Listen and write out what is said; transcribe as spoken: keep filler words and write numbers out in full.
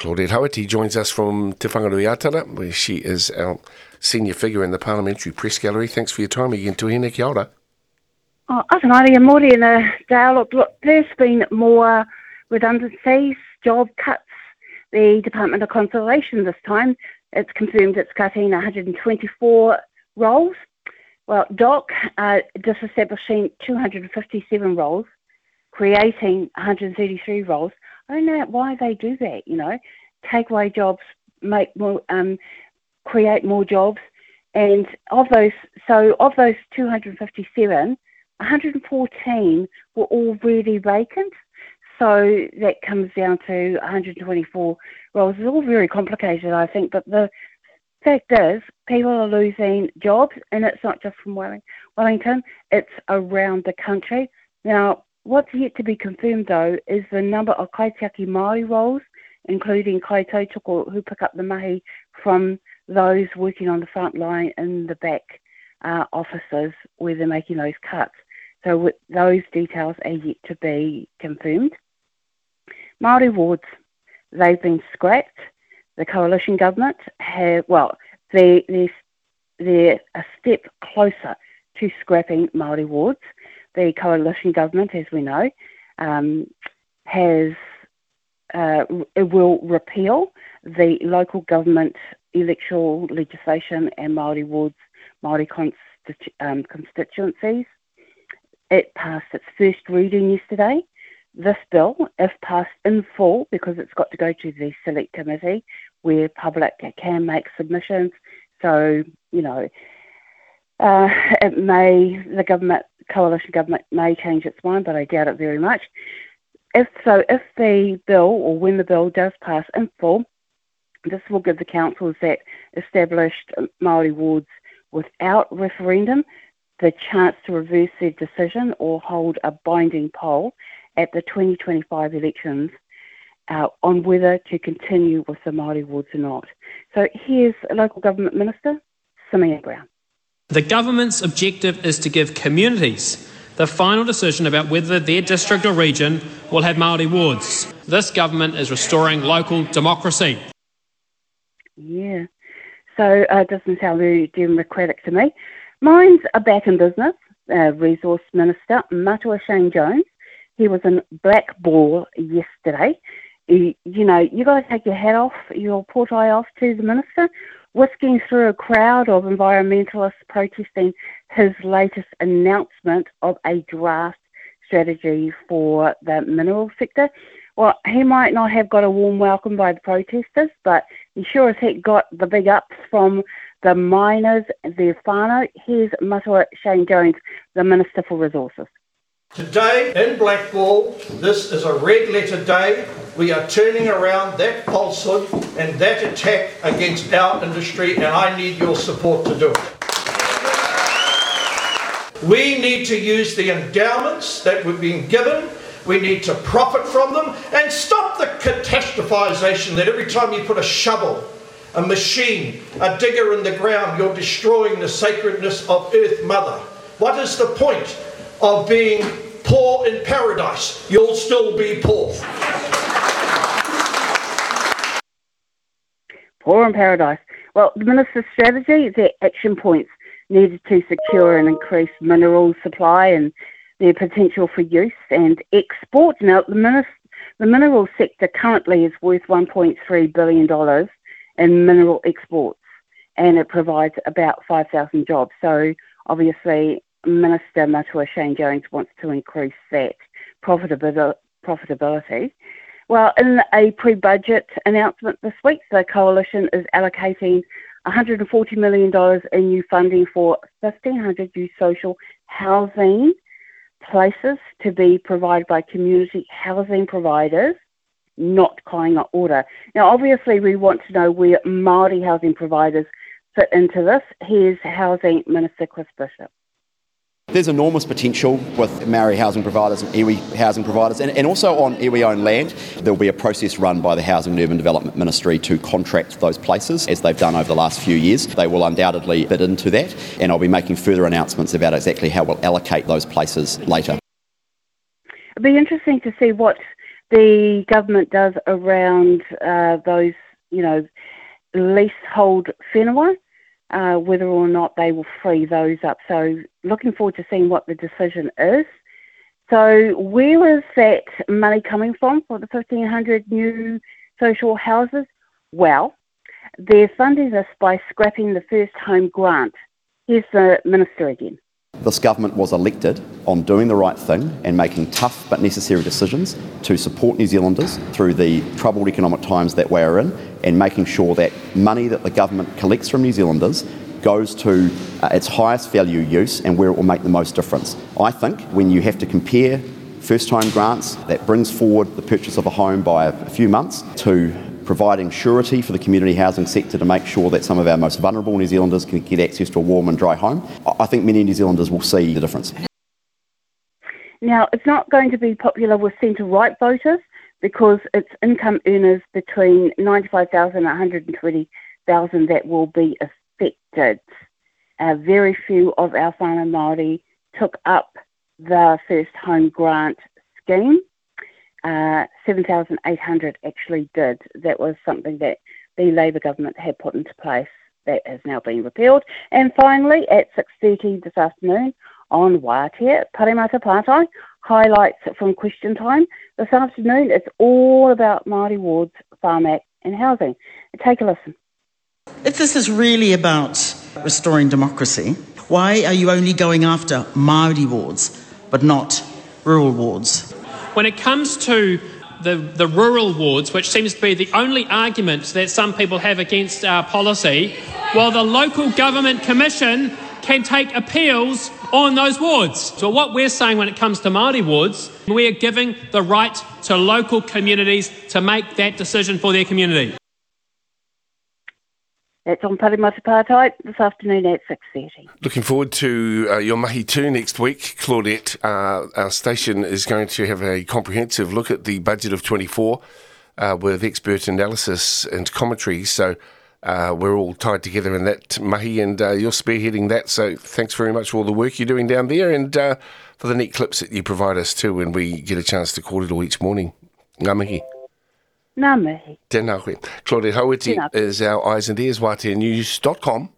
Claudette Hauiti joins us from Te Whangarui-Atara, where she is our senior figure in the Parliamentary Press Gallery. Thanks for your time again, Tuhine, kia ora. Oh, Atanari and Mori in a dialogue. Look, there's been more redundancies, job cuts. The Department of Conservation this time, it's confirmed it's cutting one hundred twenty-four roles. Well, D O C are disestablishing two hundred fifty-seven roles, creating one hundred thirty-three roles. I don't know why they do that, you know. Take away jobs, make more, um, create more jobs. And of those, so of those two hundred fifty-seven, one hundred fourteen were already vacant. So that comes down to one hundred twenty-four roles. It's all very complicated, I think, but the fact is people are losing jobs, and it's not just from Wellington, it's around the country. Now, what's yet to be confirmed, though, is the number of kaitiaki Māori roles, including kaitautoko who pick up the mahi from those working on the front line in the back uh, offices where they're making those cuts. So with those details are yet to be confirmed. Māori wards, they've been scrapped. The coalition government have, well, they, they're, they're a step closer to scrapping Māori wards. The coalition government, as we know, um, has uh, it will repeal the local government electoral legislation and Māori wards, Māori constitu- um, constituencies. It passed its first reading yesterday. This bill, if passed in full, because it's got to go to the select committee where public can make submissions, so, you know, uh, it may, the government, coalition government may change its mind, but I doubt it very much. If so, if the bill, or when the bill does pass in full, this will give the councils that established Māori wards without referendum the chance to reverse their decision or hold a binding poll at the twenty twenty-five elections uh, on whether to continue with the Māori wards or not. So here's a local government minister, Simeon Brown. The government's objective is to give communities the final decision about whether their district or region will have Māori wards. This government is restoring local democracy. Yeah, so uh, it doesn't sound very democratic to me. Mines are back in business. Uh, Resource Minister Matua Shane Jones, he was in Black Ball yesterday. You, you know, you got to take your hat off, your portai off to the minister, whisking through a crowd of environmentalists protesting his latest announcement of a draft strategy for the mineral sector. Well, he might not have got a warm welcome by the protesters, but he sure as heck got the big ups from the miners, their whānau. Here's Matua Shane Jones, the Minister for Resources. Today in Blackball, this is a red letter day. We are turning around that falsehood and that attack against our industry, and I need your support to do it. We need to use the endowments that we've been given. We need to profit from them and stop the catastrophisation that every time you put a shovel, a machine, a digger in the ground, you're destroying the sacredness of Earth Mother. What is the point of being poor in paradise? You'll still be poor. Poor in paradise. Well, the Minister's strategy, their action points needed to secure and increase mineral supply and their potential for use and export. Now, the, minis- the mineral sector currently is worth one point three billion dollars in mineral exports, and it provides about five thousand jobs. So, obviously, Minister Matua Shane Jones wants to increase that profitabil- profitability. Well, in a pre-budget announcement this week, the Coalition is allocating one hundred forty million dollars in new funding for fifteen hundred new social housing places to be provided by community housing providers, not Kāinga Ora. Now, obviously, we want to know where Māori housing providers fit into this. Here's Housing Minister Chris Bishop. There's enormous potential with Maori housing providers and iwi housing providers, and, and also on iwi-owned land. There will be a process run by the Housing and Urban Development Ministry to contract those places, as they've done over the last few years. They will undoubtedly fit into that, and I'll be making further announcements about exactly how we'll allocate those places later. It'll be interesting to see what the government does around uh, those, you know, leasehold whenua, uh, whether or not they will free those up. So looking forward to seeing what the decision is. So where is that money coming from for the fifteen hundred new social houses? Well, they're funding this by scrapping the First Home grant. Here's the Minister again. This government was elected on doing the right thing and making tough but necessary decisions to support New Zealanders through the troubled economic times that we're in, and making sure that money that the government collects from New Zealanders goes to uh, its highest value use and where it will make the most difference. I think when you have to compare first home grants, that brings forward the purchase of a home by a few months, to providing surety for the community housing sector to make sure that some of our most vulnerable New Zealanders can get access to a warm and dry home, I think many New Zealanders will see the difference. Now, it's not going to be popular with centre-right voters because it's income earners between ninety-five thousand and one hundred twenty thousand that will be affected. Uh, very few of our whānau Māori took up the First Home Grant scheme. Uh, seven thousand eight hundred actually did. That was something that the Labour government had put into place that has now been repealed. And finally, at six thirty this afternoon on Waiatea, Paremata Pātai, highlights from Question Time. This afternoon, it's all about Māori wards, Farm Act and housing. Take a listen. If this is really about restoring democracy, why are you only going after Māori wards but not rural wards? When it comes to the, the rural wards, which seems to be the only argument that some people have against our policy, well, the local government commission can take appeals on those wards. So what we're saying when it comes to Māori wards, we are giving the right to local communities to make that decision for their community. That's on Paremata Pātai this afternoon at six thirty. Looking forward to uh, your mahi too next week, Claudette. Uh, our station is going to have a comprehensive look at the budget of twenty-four uh, with expert analysis and commentary. So uh, we're all tied together in that mahi, and uh, you're spearheading that. So thanks very much for all the work you're doing down there, and uh, for the neat clips that you provide us too when we get a chance to call it all each morning. Ngā mihi. Ngā mihi. Tēnā koe. Claudette Hauiti is our eyes and ears, waitea news dot com.